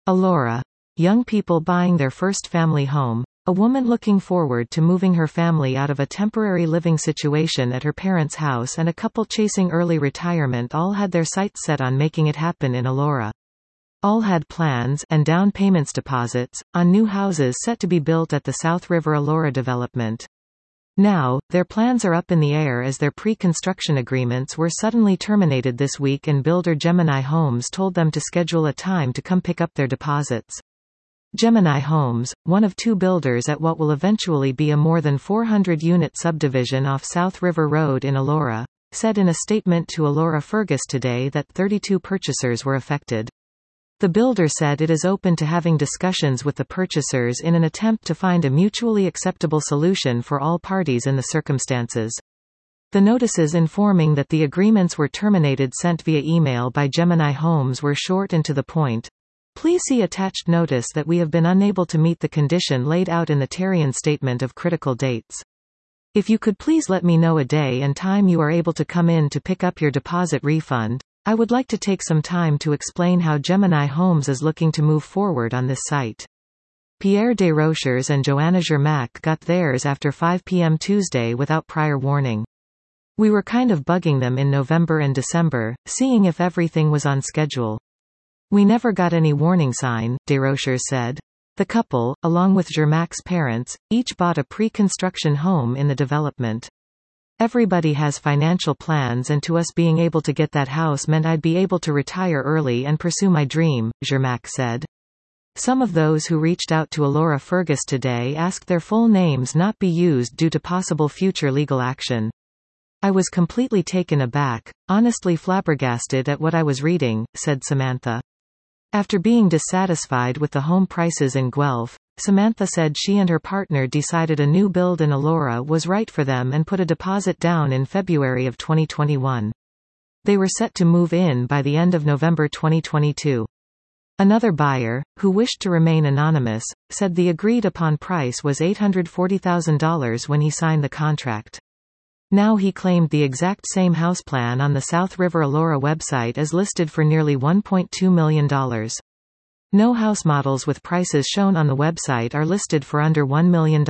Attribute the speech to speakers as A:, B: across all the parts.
A: Elora. Young people buying their first family home. A woman looking forward to moving her family out of a temporary living situation at her parents' house and a couple chasing early retirement all had their sights set on making it happen in Elora. All had plans, and down payments deposits, on new houses set to be built at the South River Elora development. Now, their plans are up in the air as their pre-construction agreements were suddenly terminated this week and builder Gemini Homes told them to schedule a time to come pick up their deposits. Gemini Homes, one of two builders at what will eventually be a more than 400-unit subdivision off South River Road in Elora, said in a statement to Elora Fergus today that 32 purchasers were affected. The builder said it is open to having discussions with the purchasers in an attempt to find a mutually acceptable solution for all parties in the circumstances. The notices informing that the agreements were terminated sent via email by Gemini Homes were short and to the point. Please see attached notice that we have been unable to meet the condition laid out in the Tarion Statement of Critical Dates. If you could please let me know a day and time you are able to come in to pick up your deposit refund. I would like to take some time to explain how Gemini Homes is looking to move forward on this site. Pierre Desrochers and Joanna Germac got theirs after 5 p.m. Tuesday without prior warning. We were kind of bugging them in November and December, seeing if everything was on schedule. We never got any warning sign, Desrochers said. The couple, along with Germac's parents, each bought a pre-construction home in the development. Everybody has financial plans and to us being able to get that house meant I'd be able to retire early and pursue my dream, Germac said. Some of those who reached out to Elora Fergus today asked their full names not be used due to possible future legal action. I was completely taken aback, honestly flabbergasted at what I was reading, said Samantha. After being dissatisfied with the home prices in Guelph, Samantha said she and her partner decided a new build in Elora was right for them and put a deposit down in February of 2021. They were set to move in by the end of November 2022. Another buyer, who wished to remain anonymous, said the agreed-upon price was $840,000 when he signed the contract. Now he claimed the exact same house plan on the South River Elora website is listed for nearly $1.2 million. No house models with prices shown on the website are listed for under $1 million.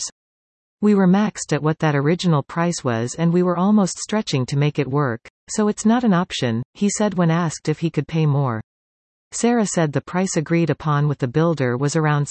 A: We were maxed at what that original price was and we were almost stretching to make it work, so it's not an option, he said when asked if he could pay more. Sarah said the price agreed upon with the builder was around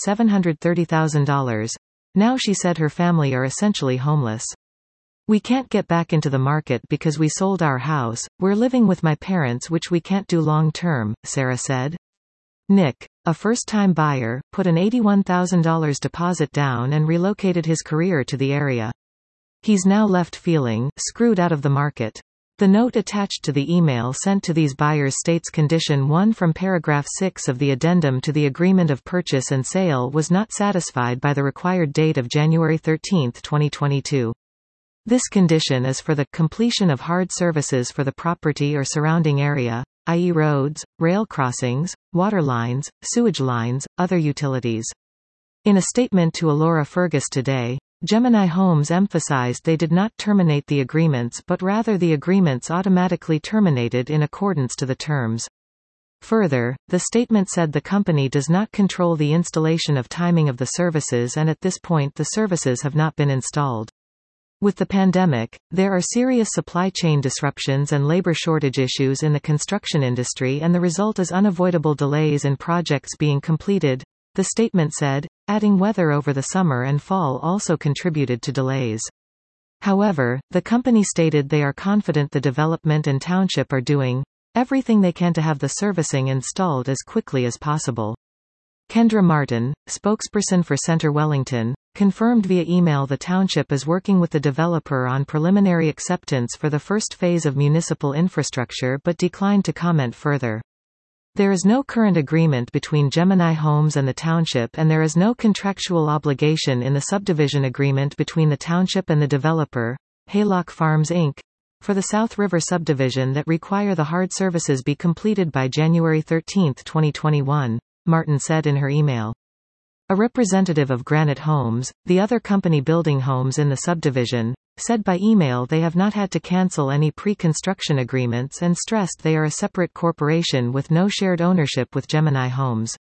A: $730,000. Now she said her family are essentially homeless. We can't get back into the market because we sold our house, we're living with my parents which we can't do long term, Sarah said. Nick, a first-time buyer, put an $81,000 deposit down and relocated his career to the area. He's now left feeling screwed out of the market. The note attached to the email sent to these buyers states Condition 1 from paragraph 6 of the addendum to the agreement of purchase and sale was not satisfied by the required date of January 13, 2022. This condition is for the completion of hard services for the property or surrounding area, i.e. roads, rail crossings, water lines, sewage lines, other utilities. In a statement to Elora Fergus today, Gemini Homes emphasized they did not terminate the agreements but rather the agreements automatically terminated in accordance to the terms. Further, the statement said the company does not control the installation of timing of the services and at this point the services have not been installed. With the pandemic, there are serious supply chain disruptions and labor shortage issues in the construction industry and the result is unavoidable delays in projects being completed, the statement said, adding weather over the summer and fall also contributed to delays. However, the company stated they are confident the development and township are doing everything they can to have the servicing installed as quickly as possible. Kendra Martin, spokesperson for Centre Wellington, confirmed via email the township is working with the developer on preliminary acceptance for the first phase of municipal infrastructure but declined to comment further. There is no current agreement between Gemini Homes and the township and there is no contractual obligation in the subdivision agreement between the township and the developer, Haylock Farms Inc., for the South River subdivision that require the hard services be completed by January 13, 2021, Martin said in her email. A representative of Granite Homes, the other company building homes in the subdivision, said by email they have not had to cancel any pre-construction agreements and stressed they are a separate corporation with no shared ownership with Gemini Homes.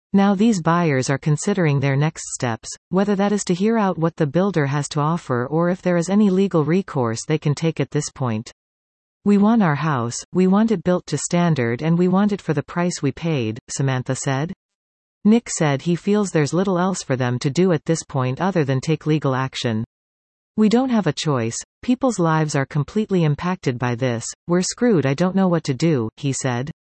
A: Now these buyers are considering their next steps, whether that is to hear out what the builder has to offer or if there is any legal recourse they can take at this point. We want our house, we want it built to standard and we want it for the price we paid, Samantha said. Nick said he feels there's little else for them to do at this point other than take legal action. We don't have a choice. People's lives are completely impacted by this. We're screwed. I don't know what to do, he said.